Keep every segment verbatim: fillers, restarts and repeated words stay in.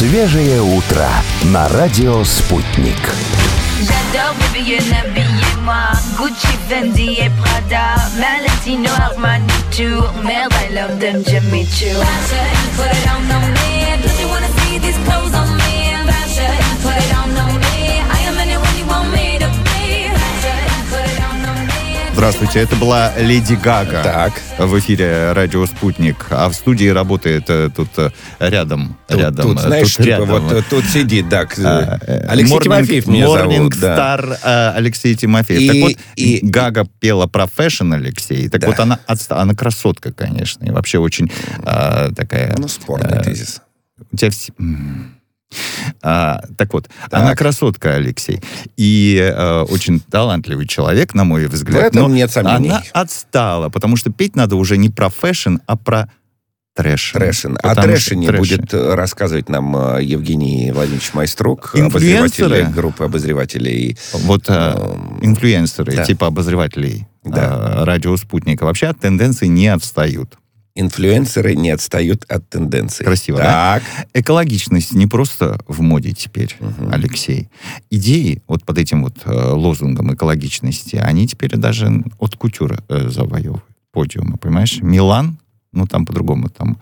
Свежее утро на радио «Спутник». J'adore bébé habillez-moi Gucci, Fendi et Prada Valentino, Armani, Tour Merde, I love them Jimmy Choo Fashion, put it on, on me Don't you wanna see these clothes on me Fashion, put it on, on me I am anyone you want me to be Fashion, put it on, on me. Здравствуйте, это была Леди Гага. Так. В эфире радио «Спутник». А в студии работает э, тут э, рядом. Тут, рядом тут, знаешь, тут типа рядом. вот э, тут сидит, да, А, Алексей Morning- Тимофеев меня Morning зовут. Да. Star э, Алексей Тимофеев. И- так вот, и- Гага пела про фэшн, Алексей. Так Да. вот, она, отста- она красотка, конечно. И вообще очень э, такая... Ну, спорный э, тезис. У тебя все... М. А, так вот, Так. она красотка, Алексей. И э, очень талантливый человек, на мой взгляд. В этом но нет сомнений. Она отстала, потому что петь надо уже не про фэшн, а про трэшн. Трэшин. О Потому что трэшине трэши. будет э, рассказывать нам э, Евгений Владимирович Майструк, Инфлюенсеры. обозреватель группы обозревателей. Вот э, Эм, инфлюенсеры, да. типа обозревателей Да. э, радио «Спутника», вообще от тенденций не отстают. Инфлюенсеры не отстают от тенденций. Красиво, так. Экологичность не просто в моде теперь, Мгм. Алексей. Идеи вот под этим вот э, лозунгом экологичности, они теперь даже от кутюра э, завоевывают подиумы, понимаешь? Милан, ну там по-другому, там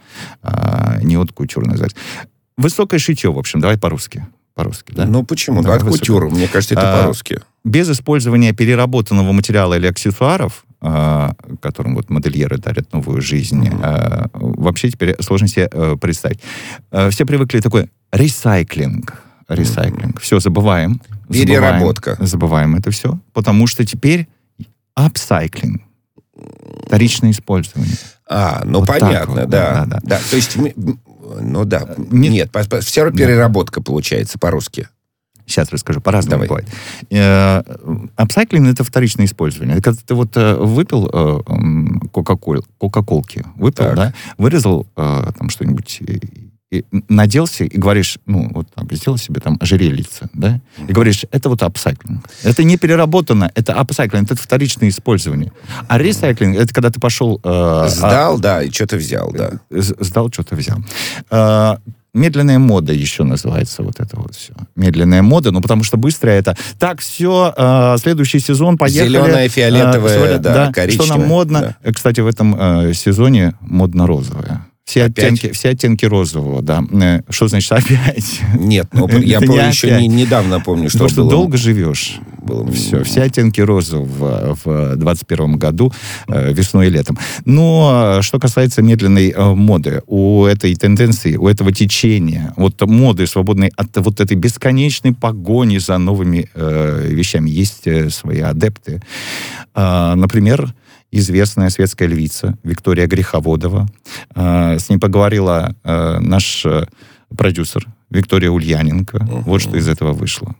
э, не от кутюра называется. Высокое шитье, в общем, давай по-русски. По-русски, да? Ну почему? Да, Да, от высоко. кутюры. Мне кажется, это А, по-русски. Без использования переработанного материала или аксессуаров, э, которым вот модельеры дарят новую жизнь, э, вообще теперь сложно себе э, представить. Э, все привыкли такой ресайклинг. Ресайклинг. Все, забываем. Переработка. Забываем, забываем это все, потому что теперь апсайклинг. Вторичное использование. А, ну Вот так понятно, вот, да, да, да. да. То есть, м- м- ну да. Нет. Нет, по- по- все равно Да. переработка получается по-русски. Сейчас расскажу, по-разному Давай. бывает. Э, Апсайклинг — это вторичное использование. Это когда ты вот э, выпил э, м, кока-коль, кока-колки, выпил, Так. да, вырезал э, там что-нибудь, и, и наделся, и говоришь, ну, вот так, сделал себе там ожерельице, да, и говоришь, это вот апсайклинг. Это не переработано, это апсайклинг, это вторичное использование. А ресайклинг — это когда ты пошел... э, Сдал, да, и что-то взял, да. С- Сдал, что-то взял. А, медленная мода еще называется вот это вот все. Медленная мода, ну потому что быстрое это. Так, все, а, следующий сезон, поехали. Зеленое, фиолетовое, А, всё, да, коричневое, Что нам модно. Э, Кстати, в этом э, сезоне модно-розовое. Все Опять? оттенки, все оттенки розового, да. Э, Что значит опять? Нет, ну я Это помню, не еще опять. не- недавно помню, что Потому что было. долго живешь. было Все, все оттенки розового в двадцать первом году, э, весной и летом. Но э, что касается медленной э, моды, у этой тенденции, у этого течения, вот моды, свободной от вот этой бесконечной погони за новыми э, вещами, есть э, свои адепты. Э, например, известная светская львица Виктория Греховодова. Э, с ней поговорила э, наш э, продюсер Виктория Ульяненко. Мгм. Вот что из этого вышло.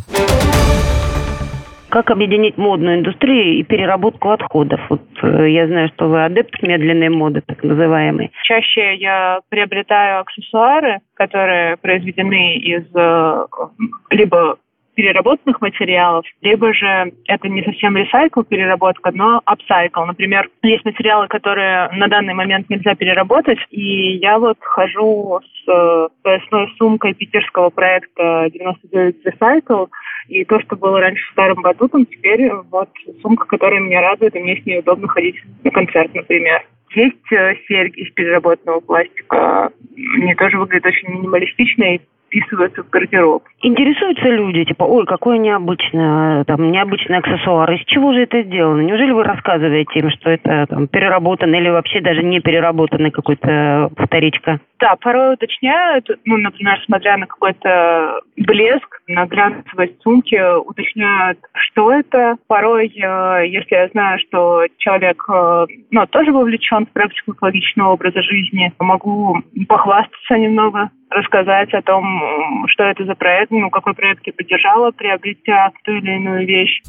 Как объединить модную индустрию и переработку отходов? Вот э, я знаю, что вы адепт медленной моды, так называемой. Чаще я приобретаю аксессуары, которые произведены из э, либо переработанных материалов, либо же это не совсем ресайкл, переработка, но апсайкл. Например, есть материалы, которые на данный момент нельзя переработать, и я вот хожу с э, поясной сумкой питерского проекта девяносто девять Recycle, и то, что было раньше старым батутом, теперь вот сумка, которая меня радует, и мне с ней удобно ходить на концерт, например. Есть э, серьги из переработанного пластика. Они тоже выглядят очень минималистично и вписываются в гардероб. Интересуются люди, типа, ой, какой необычный, там, необычный аксессуар, из чего же это сделано? Неужели вы рассказываете им, что это там, переработанный или вообще даже не переработанный какой-то вторичка? Да, порой уточняют, ну, например, смотря на какой-то блеск, на глянцевость сумки, уточняют, что это. Порой, э, если я знаю, что человек, э, ну, тоже вовлечен в практику экологичного образа жизни, могу похвастаться немного, рассказать о том, что это за проект, ну, какой проект я поддержала, приобретя ту или иную вещь.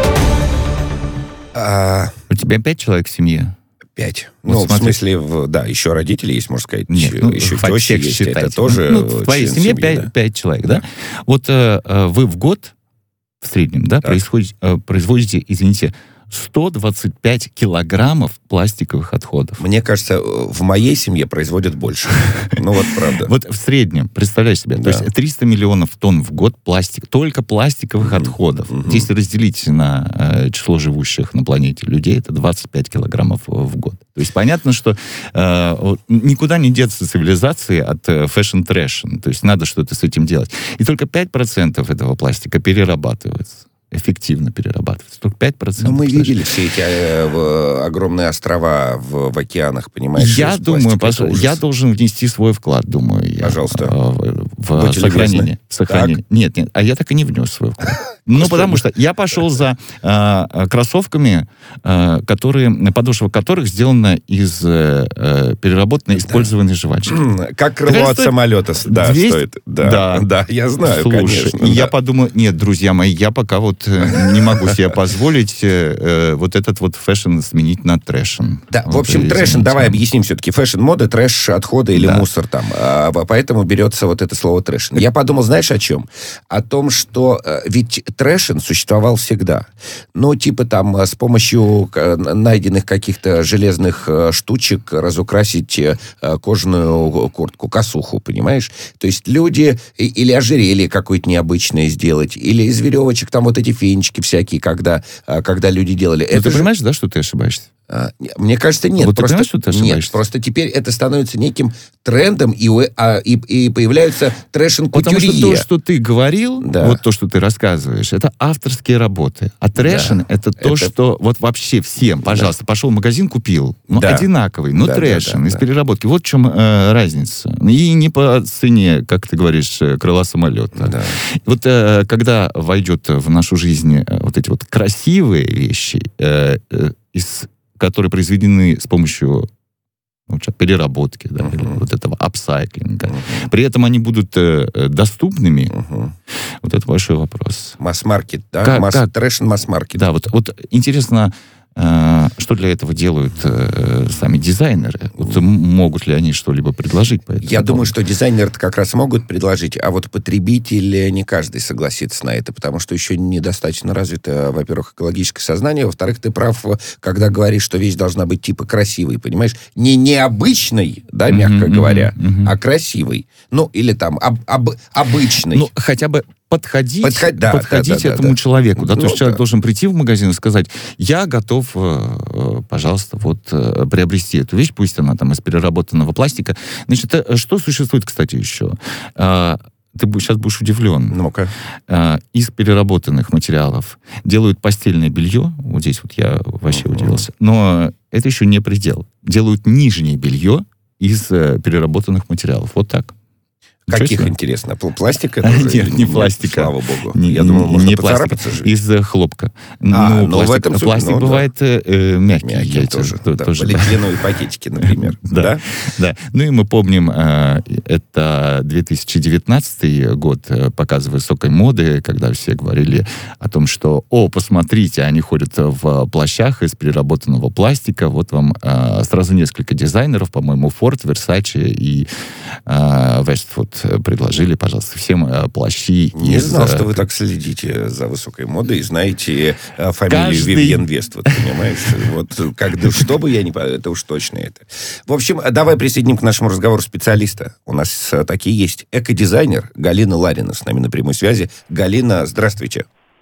А, У тебя пять человек в семье? пять. Вот Ну, в смотри. смысле, в- да, еще родители есть, можно сказать. Нет, ну, еще хватит теща всех есть. считать. Это тоже Ну, в твоей член семье семьи, пять, да. пять человек, да? Вот э, э, вы в год в среднем, да, Так. происходит, э, производите, извините, сто двадцать пять килограммов пластиковых отходов. Мне кажется, в моей семье производят больше. Ну вот правда. Вот в среднем, представляешь себе, то есть триста миллионов тонн в год пластик, только пластиковых отходов. Если разделить на число живущих на планете людей, это двадцать пять килограммов в год. То есть понятно, что э, никуда не деться цивилизации от фэшн-трэшн. То есть надо что-то с этим делать. И только пять процентов этого пластика перерабатывается. Эффективно перерабатывается. Только пять процентов. Ну, мы видели все эти э, огромные острова в, в океанах, понимаешь? Я думаю, пос... я должен внести свой вклад, думаю. Пожалуйста. Я, в, в сохранение. сохранение. Нет, нет, а я так и не внес свой вклад. Ну, потому что я пошел за э, кроссовками, э, которые, подошва которых сделана из э, переработанной, использованной жвачки. Как крыло от самолета, да, стоит. Да, да, я знаю, конечно. И я подумал, нет, друзья мои, я пока вот не могу себе позволить э, вот этот вот фэшн сменить на трэшн. Да, в общем, трэшн, давай объясним все-таки. Фэшн-мода, трэш, отходы или мусор там. Поэтому берется вот это слово трэшн. Я подумал, знаешь, о чем? О том, что ведь трэшн существовал всегда. Ну, типа там с помощью найденных каких-то железных штучек разукрасить кожаную куртку, косуху, понимаешь? То есть люди или ожерелье какое-то необычное сделать, или из веревочек там вот эти фенечки всякие, когда, когда люди делали. Это ты же... понимаешь, да, что ты ошибаешься? Мне кажется, нет. Вот просто, ты понимаешь, что ты ошибаешься? Нет, просто теперь это становится неким трендом, и, а, и, и появляются трэшн-кутюрье. Потому что то, что ты говорил, да. вот то, что ты рассказываешь, это авторские работы. А трэшн да. это то, это... что вот вообще всем, пожалуйста, да. пошел в магазин, купил, ну, да. одинаковый, но да, трэшн, да, да, из да. переработки. Вот в чем э, разница. И не по цене, как ты говоришь, крыла самолета. Да. Вот э, когда войдет в нашу жизнь э, вот эти вот красивые вещи, э, э, из которые произведены с помощью ну, переработки, да, uh-huh. или вот этого апсайклинга. Uh-huh. При этом они будут э, доступными. Uh-huh. Вот это большой вопрос. Масс-маркет, да? Как, Масс, как? Трэшн масс-маркет. Да, вот, вот интересно, э, что для этого делают э, сами дизайнеры? Вот, uh-huh. могут ли они что-либо предложить по этому Я поводу? думаю, что дизайнеры как раз могут предложить, а вот потребитель не каждый согласится на это, потому что еще недостаточно развито, во-первых, экологическое сознание, во-вторых, ты прав, когда говоришь, что вещь должна быть типа красивой, понимаешь? Не необычной, да, мягко mm-hmm, говоря, mm-hmm. а красивой. Ну, или там об, об, обычной. Ну, хотя бы подходить, Подход... да, подходить да, да, этому да, человеку. Да? Ну, То есть человек да. должен прийти в магазин и сказать, я готов, пожалуйста, вот приобрести эту вещь, пусть она там из переработанного пластика. Значит, что существует, кстати, еще? Ты сейчас будешь удивлен. Ну-ка. Из переработанных материалов делают постельное белье. Вот здесь вот я вообще uh-huh. удивился. Но это еще не предел. Делают нижнее белье из переработанных материалов. Вот так. Каких, интересно? Пластика? Это уже? Нет, не пластика. Слава богу. Не, Я думал, можно не поцарапаться же. Из хлопка. А, ну, ну, пластик, в этом случае, пластик ну, бывает да. э, мягкий. Мягкий яйца, тоже. То, да, тоже. Полиэтиленовые пакетики, например. да, да? да. Ну и мы помним, э, это две тысячи девятнадцатый год, э, показ высокой моды, когда все говорили о том, что, о, посмотрите, они ходят в плащах из переработанного пластика. Вот вам э, сразу несколько дизайнеров, по-моему, Ford, Versace и э, Westwood предложили, пожалуйста, всем э, плащи. Не из, знал, что вы так следите за высокой модой и знаете э, фамилию Каждый... Вивьен Вествуд, понимаешь? Вот, как, что бы я ни... Это уж точно это. В общем, давай присоединим к нашему разговору специалиста. У нас э, такие есть. Экодизайнер Галина Ларина с нами на прямой связи. Галина, здравствуйте.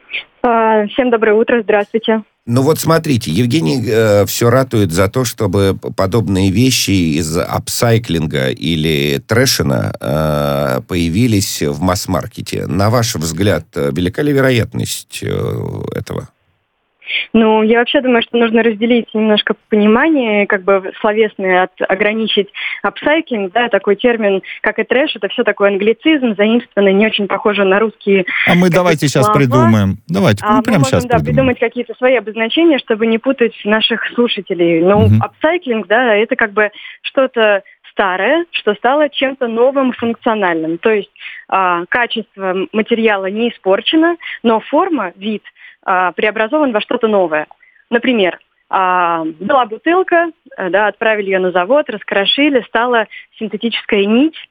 Всем доброе утро, здравствуйте. Ну вот смотрите, Евгений э, все ратует за то, чтобы подобные вещи из апсайклинга или трэшена э, появились в масс-маркете. На ваш взгляд, велика ли вероятность э, этого? Ну, я вообще думаю, что нужно разделить немножко понимание, как бы словесное, от ограничить апсайклинг, да, такой термин, как и трэш, это все такой англицизм, заимствованный, не очень похоже на русские. А мы давайте сейчас слова. придумаем. Давайте, а мы прямо можем, сейчас да, придумаем. придумать какие-то свои обозначения, чтобы не путать наших слушателей. Ну, угу. апсайклинг, да, это как бы что-то старое, что стало чем-то новым, функциональным. То есть а, качество материала не испорчено, но форма, вид а, преобразован во что-то новое. Например, а, была бутылка, да, отправили ее на завод, раскрошили, стала синтетическая нить,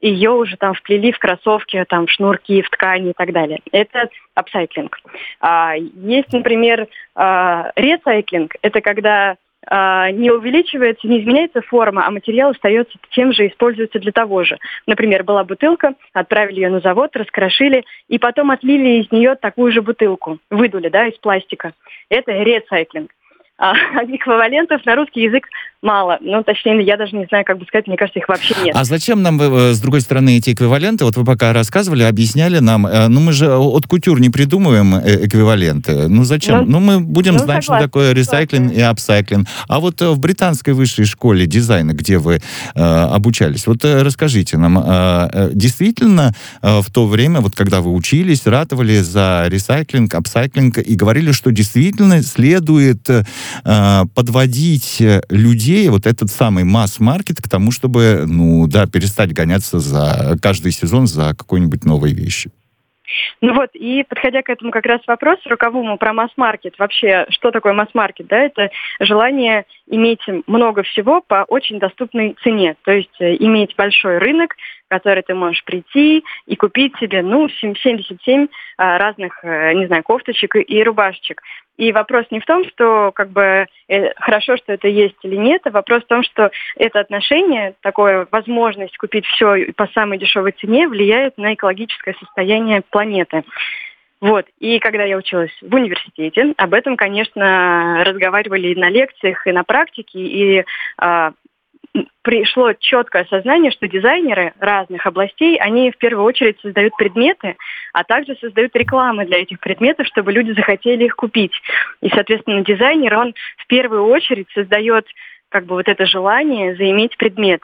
ее уже там вплели в кроссовки, там, в шнурки, в ткани и так далее. Это апсайклинг. А, есть, например, а, ресайклинг. Это когда а, не увеличивается, не изменяется форма, а материал остается тем же, используется для того же. Например, была бутылка, отправили ее на завод, раскрошили, и потом отлили из нее такую же бутылку. Выдули, да, из пластика. Это ресайклинг. А эквивалентов на русский язык мало. Ну, точнее, я даже не знаю, как бы сказать, мне кажется, их вообще нет. А зачем нам, с другой стороны, эти эквиваленты? Вот вы пока рассказывали, объясняли нам, ну, мы же от кутюр не придумываем эквиваленты. Ну, зачем? Ну, ну мы будем ну, знать, согласна, что такое ресайклинг и апсайклинг. А вот в британской высшей школе дизайна, где вы э, обучались, вот э, расскажите нам, э, действительно э, в то время, вот когда вы учились, ратовали за ресайклинг, апсайклинг и говорили, что действительно следует э, подводить людей, вот этот самый масс-маркет к тому, чтобы, ну, да, перестать гоняться за каждый сезон за какой-нибудь новой вещью. Ну вот, и подходя к этому как раз вопросу роковому про масс-маркет, вообще, что такое масс-маркет, да, это желание иметь много всего по очень доступной цене, то есть иметь большой рынок, в который ты можешь прийти и купить себе, ну, семьдесят семь а, разных, не знаю, кофточек и, и рубашечек. И вопрос не в том, что как бы э, хорошо, что это есть или нет, а вопрос в том, что это отношение, такое возможность купить все по самой дешевой цене влияет на экологическое состояние планеты. Вот. И когда я училась в университете, об этом, конечно, разговаривали и на лекциях, и на практике, и а, пришло четкое осознание, что дизайнеры разных областей, они в первую очередь создают предметы, а также создают рекламы для этих предметов, чтобы люди захотели их купить. И, соответственно, дизайнер, он в первую очередь создает как бы вот это желание заиметь предмет.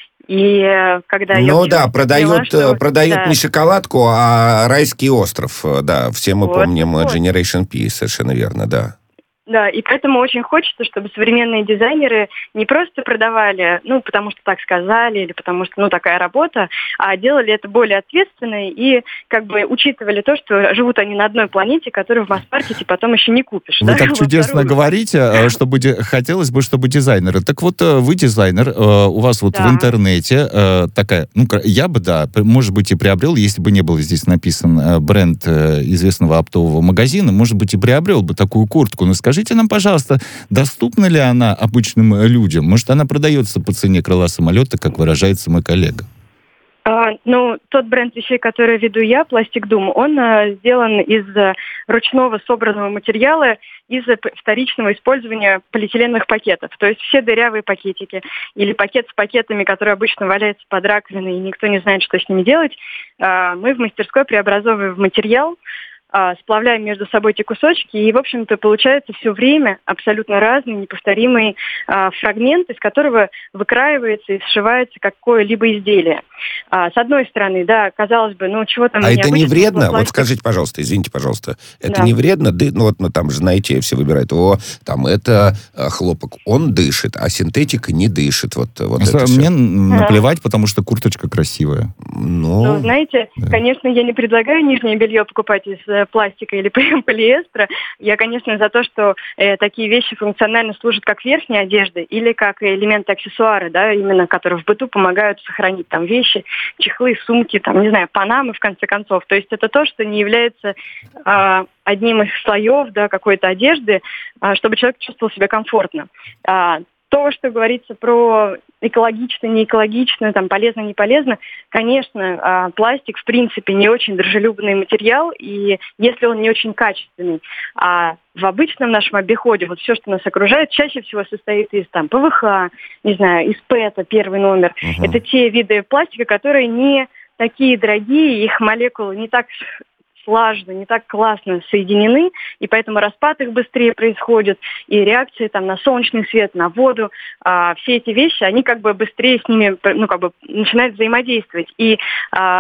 И когда ну я да, продают, поняла, что, продают да. не шоколадку, а райский остров. Да, все мы вот, помним вот. Generation P, совершенно верно, да. Да, и поэтому очень хочется, чтобы современные дизайнеры не просто продавали, ну, потому что так сказали, или потому что, ну, такая работа, а делали это более ответственно и, как бы, учитывали то, что живут они на одной планете, которую в масс-маркете потом еще не купишь. Вы да? так чудесно говорите, что хотелось бы, чтобы дизайнеры. Так вот, вы дизайнер, у вас вот да. в интернете такая, ну, я бы, да, может быть, и приобрел, если бы не был здесь написан бренд известного оптового магазина, может быть, и приобрел бы такую куртку, но скажите, Скажите нам, пожалуйста, доступна ли она обычным людям? Может, она продается по цене крыла самолета, как выражается мой коллега? А, ну, тот бренд вещей, который веду я, Plastic Doom, он а, сделан из а, ручного собранного материала, из вторичного использования полиэтиленовых пакетов. То есть все дырявые пакетики или пакет с пакетами, которые обычно валяются под раковиной, и никто не знает, что с ними делать, а, мы в мастерской преобразовываем в материал, сплавляем между собой эти кусочки, и, в общем-то, получается все время абсолютно разный, неповторимый а, фрагмент, из которого выкраивается и сшивается какое-либо изделие. А, с одной стороны, да, казалось бы, ну, чего там... А это не вредно? Вот скажите, пожалуйста, извините, пожалуйста, это да. не вредно? Ды... Ну, вот, ну, там же, знаете, все выбирают, о, там, это а, хлопок, он дышит, а синтетика не дышит. Вот, вот это мне все. наплевать, потому что курточка красивая. Ну, ну знаете, да. конечно, я не предлагаю нижнее белье покупать из пластика или полиэстера. Я, конечно, за то, что э, такие вещи функционально служат как верхняя одежда или как элементы аксессуары, да, именно которые в быту помогают сохранить там вещи, чехлы, сумки, там, не знаю, панамы, в конце концов. То есть это то, что не является э, одним из слоев, да, какой-то одежды, э, чтобы человек чувствовал себя комфортно. Э, То, что говорится про экологично, не экологично, там, полезно, не полезно, конечно, пластик, в принципе, не очень дружелюбный материал, и если он не очень качественный, а в обычном нашем обиходе вот все, что нас окружает, чаще всего состоит из там ПВХ, не знаю, из ПЭТа, первый номер. Uh-huh. Это те виды пластика, которые не такие дорогие, их молекулы не так слаженно, не так классно соединены, и поэтому распад их быстрее происходит, и реакции там на солнечный свет, на воду, а, все эти вещи, они как бы быстрее с ними, ну, как бы начинают взаимодействовать. И а,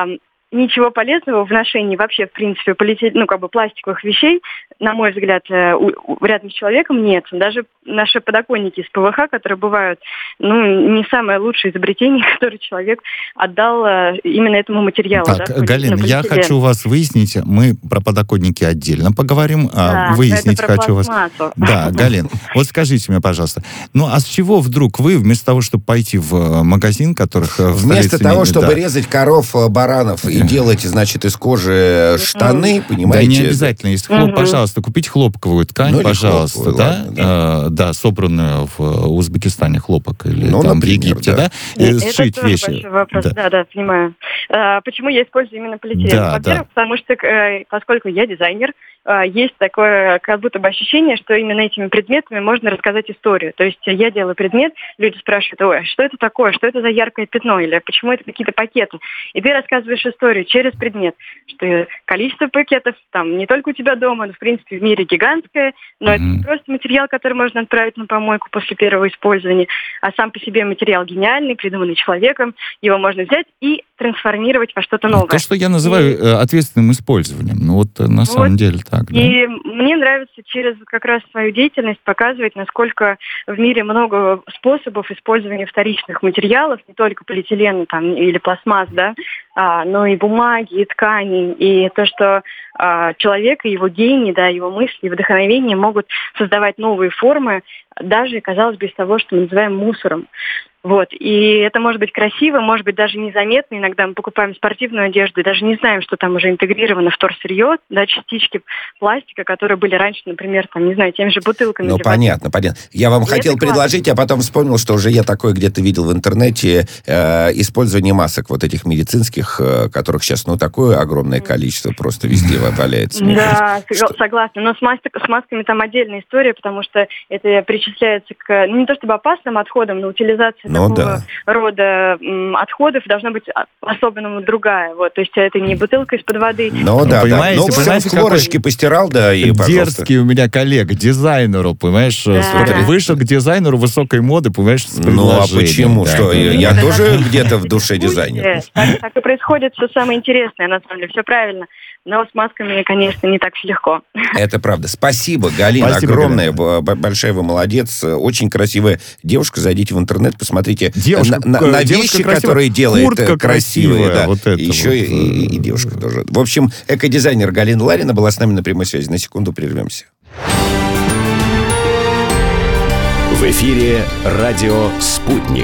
ничего полезного в ношении вообще, в принципе, полите... ну, как бы пластиковых вещей, на мой взгляд, у, у, рядом с человеком нет. Даже наши подоконники из ПВХ, которые бывают, ну, не самое лучшее изобретение, которое человек отдал именно этому материалу. Так, да, Галина, я хочу у вас выяснить, мы про подоконники отдельно поговорим, да, а выяснить хочу вас... Да, Галин, вот скажите мне, пожалуйста, ну а с чего вдруг вы, вместо того, чтобы пойти в магазин, которых... Вместо того, чтобы да. резать коров, баранов и делать, значит, из кожи штаны, понимаете? Да не обязательно. Если хлоп, угу. пожалуйста, купить хлопковую ткань, ну, пожалуйста, хлопковую, да? Ладно, да? А, да, собранную в Узбекистане хлопок или ну, там например, в Египте, да? да? И это сшить тоже вещи. Большой вопрос, да, да, да понимаю. А, почему я использую именно полиэтилен? Да, Во-первых, да. потому что, поскольку я дизайнер, есть такое как будто бы ощущение, что именно этими предметами можно рассказать историю. То есть я делаю предмет, люди спрашивают, ой, что это такое, что это за яркое пятно, или почему это какие-то пакеты. И ты рассказываешь историю через предмет, что количество пакетов там не только у тебя дома, но в принципе в мире гигантское, но mm-hmm. это не просто материал, который можно отправить на помойку после первого использования, а сам по себе материал гениальный, придуманный человеком, его можно взять и трансформировать во что-то новое. То, что я называю и... ответственным использованием, ну вот на вот. самом деле так. Да? И мне нравится через как раз свою деятельность показывать, насколько в мире много способов использования вторичных материалов, не только полиэтилена там, или пластмасс, да, а, но и бумаги, и ткани, и то, что а, человек и его гений, да, его мысли и вдохновение могут создавать новые формы, даже, казалось бы, из того, что мы называем мусором. Вот. И это может быть красиво, может быть даже незаметно. Иногда мы покупаем спортивную одежду и даже не знаем, что там уже интегрировано вторсырье, да, частички пластика, которые были раньше, например, там, не знаю, теми же бутылками. Ну, понятно, понятно. Я вам и хотел предложить, классно. А потом вспомнил, что уже я такое где-то видел в интернете, э, использование масок вот этих медицинских, э, которых сейчас, ну, такое огромное количество просто везде валяется. Да, согласна. Но с масками там отдельная история, потому что это причисляется к, ну, не то чтобы опасным отходам, но утилизация Ну, такого да. рода м, отходов должна быть особенно другая. Вот, то есть это не бутылка из-под воды. Ну, да, да. Ну, понимаете, хлорочки постирал, да, и, пожалуйста. Дерзкий у меня коллега, дизайнеру, понимаешь, да. вышел к дизайнеру высокой моды, понимаешь, с предложением. Ну, а почему? Да. Что, я да. тоже где-то в душе дизайнер. Так, так и происходит все самое интересное, на самом деле, все правильно. Но с масками, конечно, не так все легко. Это правда. Спасибо, Галина, Спасибо, огромное. Галина. Большая вы молодец. Очень красивая девушка. Зайдите в интернет, посмотрите девушка, на, на, на вещи, красивая. которые делает Куртка красивые. красивая, да. вот это Еще вот. и, и, и девушка тоже. В общем, экодизайнер Галина Ларина была с нами на прямой связи. На секунду прервемся. В эфире радио «Спутник».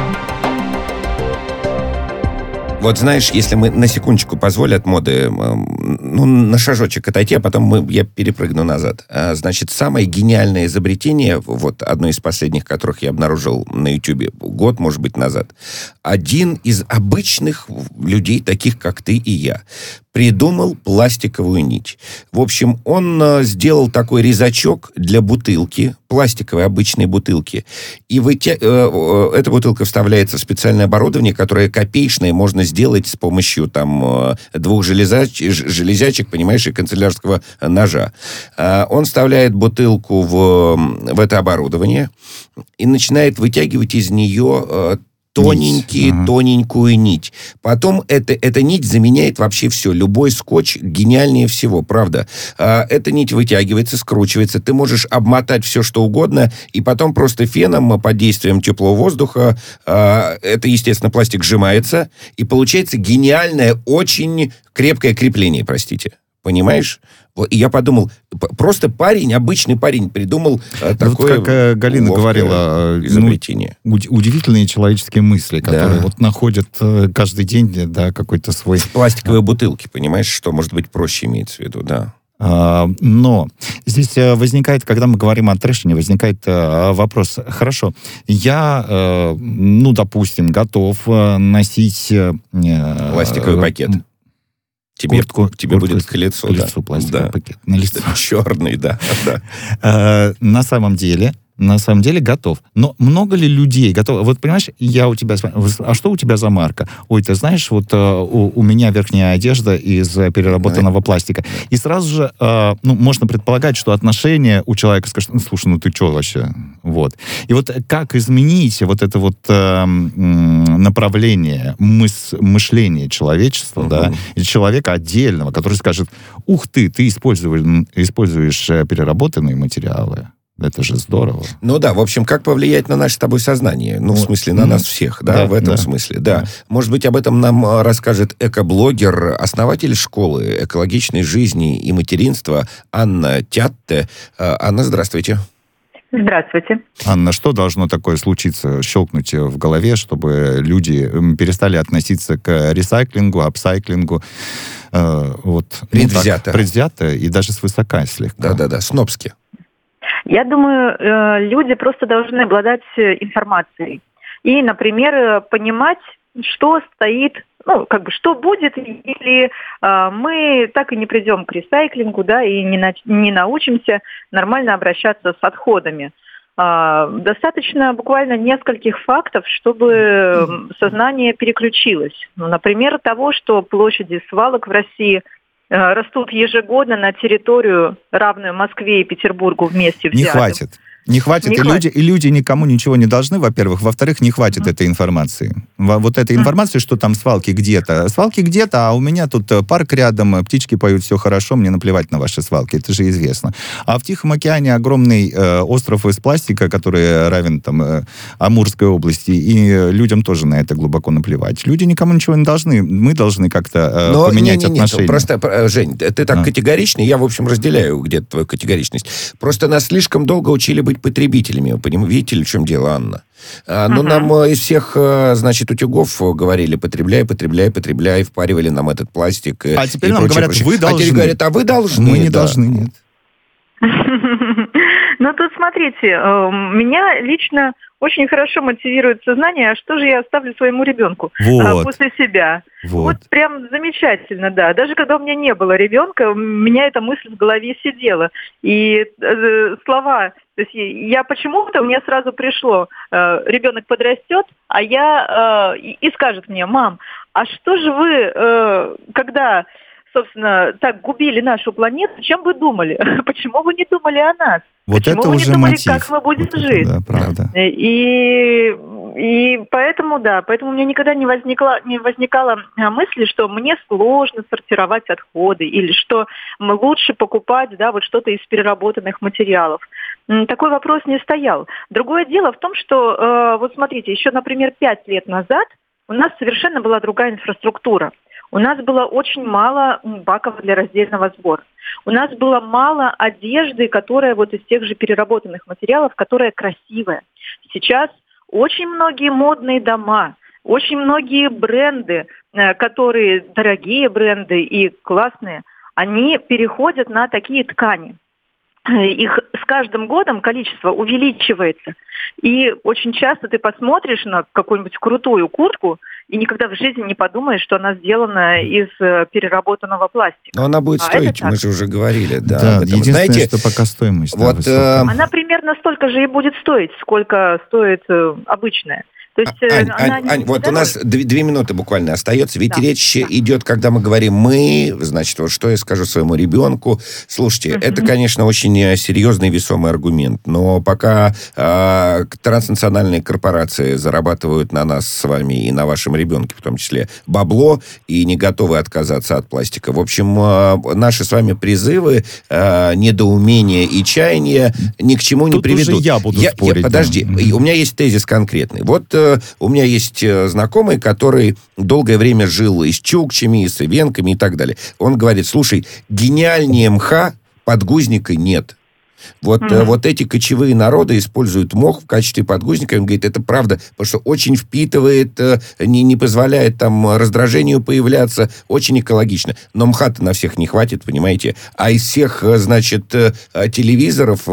Вот знаешь, если мы на секундочку позволят моды, ну, на шажочек отойти, а потом мы, я перепрыгну назад. А, значит, самое гениальное изобретение, вот одно из последних, которых я обнаружил на Ютубе, год, может быть, назад. Один из обычных людей, таких как ты и я, придумал пластиковую нить. В общем, он э, сделал такой резачок для бутылки, пластиковой обычной бутылки. И вытя... э, э, эта бутылка вставляется в специальное оборудование, которое копеечное можно сделать с помощью там э, двух железач... железячек, понимаешь, и канцелярского ножа. Э, он вставляет бутылку в, в это оборудование и начинает вытягивать из нее э, тоненькие, нить. тоненькую нить. Потом это, эта нить заменяет вообще все. Любой скотч гениальнее всего, правда. А, эта нить вытягивается, скручивается. Ты можешь обмотать все, что угодно, и потом просто феном под действием теплого воздуха, а, это, естественно, пластик сжимается, и получается гениальное, очень крепкое крепление, простите. Понимаешь? И я подумал, просто парень, обычный парень придумал э, такое вот как Галина говорила, изобретение. Ну, удивительные человеческие мысли, которые да. вот находят каждый день, да, какой-то свой... В пластиковые бутылки, понимаешь, что, может быть, проще имеется в виду, да. Но здесь возникает, когда мы говорим о трэшине, возникает вопрос, хорошо, я, ну, допустим, готов носить... Пластиковый пакет. Тебе, куртку, тебе куртку будет к лицу, к лицу да. пластиковый да. пакет. На лицо. Черный, да. да. А, на самом деле, на самом деле готов. Но много ли людей готовы? Вот, понимаешь, я у тебя... А что у тебя за марка? Ой, ты знаешь, вот у, у меня верхняя одежда из переработанного пластика. И сразу же, ну, можно предполагать, что отношение у человека скажет, ну, слушай, ну ты что вообще? Вот. И вот как изменить вот это вот направление мыс- мышления человечества, uh-huh. да, и человека отдельного, который скажет, ух ты, ты используешь, используешь переработанные материалы. Это же здорово. Ну да, в общем, как повлиять на наше с тобой сознание? Ну, в смысле, на mm-hmm. нас всех, да, да в этом да. смысле, да. да. Может быть, об этом нам расскажет экоблогер, основатель школы экологичной жизни и материнства Анна Тятте. Анна, здравствуйте. Здравствуйте. Анна, что должно такое случиться, щелкнуть в голове, чтобы люди перестали относиться к ресайклингу, апсайклингу, э, вот, предвзято. Ну, так, предвзято и даже свысока слегка? Да-да-да, снобски. Я думаю, люди просто должны обладать информацией. И, например, понимать, что стоит, ну, как бы, что будет, если мы так и не придем к ресайклингу, да, и не, на, не научимся нормально обращаться с отходами. Достаточно буквально нескольких фактов, чтобы сознание переключилось. Ну, например, того, что площади свалок в России растут ежегодно на территорию, равную Москве и Петербургу вместе взятым. Не хватит. Не хватит, не и, хватит. Люди, и люди никому ничего не должны, во-первых. Во-вторых, не хватит mm-hmm. этой информации. Вот этой информации, mm-hmm. что там свалки где-то. Свалки где-то, а у меня тут парк рядом, птички поют, все хорошо, мне наплевать на ваши свалки, это же известно. А в Тихом океане огромный э, остров из пластика, который равен там э, Амурской области, и людям тоже на это глубоко наплевать. Люди никому ничего не должны. Мы должны как-то э, Но поменять не, не, не, отношения. Просто, Жень, ты так а. категоричный, я, в общем, разделяю где-то твою категоричность. Просто нас слишком долго учили быть потребителями. Видите ли, в чем дело, Анна? А, ну, uh-huh. нам из всех, значит, утюгов говорили, потребляй, потребляй, потребляй, впаривали нам этот пластик. А теперь нам говорят, прочее. Вы должны. А теперь говорят, а вы должны. Мы не да. должны, нет. Ну, тут смотрите, меня лично очень хорошо мотивирует сознание, а что же я оставлю своему ребенку вот. после себя. Вот. вот прям замечательно, да. Даже когда у меня не было ребенка, у меня эта мысль в голове сидела. И э, слова, то есть я почему-то, мне сразу пришло, э, ребенок подрастет, а я, э, и, и скажет мне, мам, а что же вы, э, когда... собственно, так губили нашу планету, чем вы думали? Почему вы не думали о нас? Вот Почему это вы уже не думали, мотив. как мы будем вот жить? Это, да, правда. И, и поэтому, да, поэтому у меня никогда не возникла, не возникала мысли, что мне сложно сортировать отходы или что лучше покупать, да, вот что-то из переработанных материалов. Такой вопрос не стоял. Другое дело в том, что, э, вот смотрите, еще, например, пять лет назад у нас совершенно была другая инфраструктура. У нас было очень мало баков для раздельного сбора. У нас было мало одежды, которая вот из тех же переработанных материалов, которая красивая. Сейчас очень многие модные дома, очень многие бренды, которые дорогие бренды и классные, они переходят на такие ткани. Их с каждым годом количество увеличивается. И очень часто ты посмотришь на какую-нибудь крутую куртку и никогда в жизни не подумаешь, что она сделана из переработанного пластика. Но она будет а стоить, мы же уже говорили. Да, да единственное, знаете, что пока стоимость. Вот, да, э... Она примерно столько же и будет стоить, сколько стоит э, обычная. То есть, Ань, Ань, Ань вот у нас две, две минуты буквально остается. Ведь да, речь да. идет, когда мы говорим «мы», значит, вот что я скажу своему ребенку. Слушайте, uh-huh. это, конечно, очень серьезный весомый аргумент. Но пока э, транснациональные корпорации зарабатывают на нас с вами и на вашем ребенке, в том числе, бабло, и не готовы отказаться от пластика. В общем, э, наши с вами призывы, э, недоумения и чаяния ни к чему Тут не приведут. Уже я буду я, спорить. Я, подожди, да. У меня есть тезис конкретный. Вот у меня есть знакомый, который долгое время жил и с чукчами, и с ивенками и так далее. Он говорит, слушай, гениальнее мха подгузника нет. Вот, mm-hmm. вот эти кочевые народы используют мох в качестве подгузника. Он говорит, это правда, потому что очень впитывает, не, не позволяет там раздражению появляться, очень экологично. Но мха-то на всех не хватит, понимаете? А из всех, значит, телевизоров,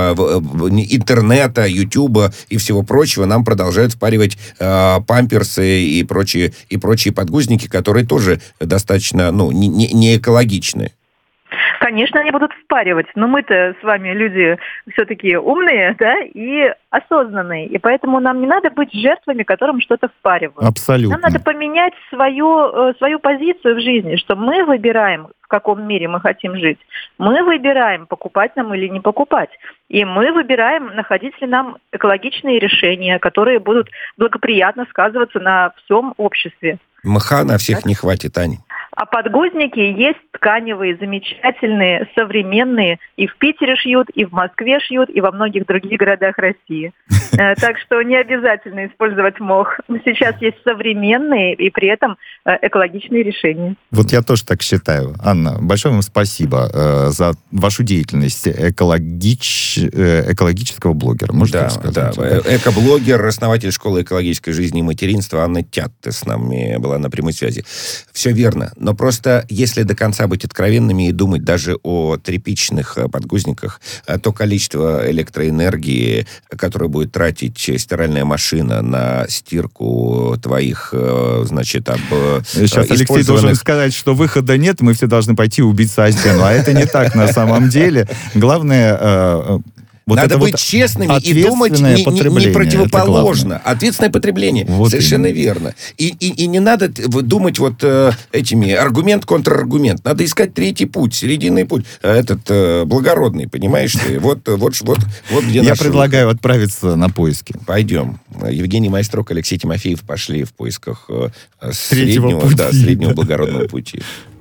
интернета, ютуба и всего прочего нам продолжают впаривать памперсы и прочие, и прочие подгузники, которые тоже достаточно, ну, не, не экологичны. Конечно, они будут впаривать, но мы-то с вами люди все-таки умные, да, и осознанные, и поэтому нам не надо быть жертвами, которым что-то впаривают. Абсолютно. Нам надо поменять свою, свою позицию в жизни, что мы выбираем, в каком мире мы хотим жить. Мы выбираем, покупать нам или не покупать. И мы выбираем, находить ли нам экологичные решения, которые будут благоприятно сказываться на всем обществе. Мха на всех не хватит, Ань. А подгузники есть тканевые, замечательные, современные. И в Питере шьют, и в Москве шьют, и во многих других городах России. Так что не обязательно использовать мох. Сейчас есть современные и при этом экологичные решения. Вот я тоже так считаю. Анна, большое вам спасибо э, за вашу деятельность экологич... э, экологического блогера. Можно да, так сказать? Да, экоблогер, основатель школы экологической жизни и материнства Анна Тятте с нами была на прямой связи. Все верно. Но просто, если до конца быть откровенными и думать даже о тряпичных подгузниках, то количество электроэнергии, которое будет тратить стиральная машина на стирку твоих, значит, об Сейчас Алексей должен сказать, что выхода нет, мы все должны пойти убиться о стену. А это не так на самом деле. Главное... Вот Надо быть вот честными и думать не, не, не противоположно. Ответственное потребление. Вот совершенно именно. Верно. И, и, и не надо думать вот э, этими аргумент, контраргумент. Надо искать третий путь, серединный путь. Этот э, благородный, понимаешь ты? Вот, вот, вот, вот где Я предлагаю рука. Отправиться на поиски. Пойдем. Евгений Майстрок, Алексей Тимофеев пошли в поисках э, среднего, да, среднего благородного пути.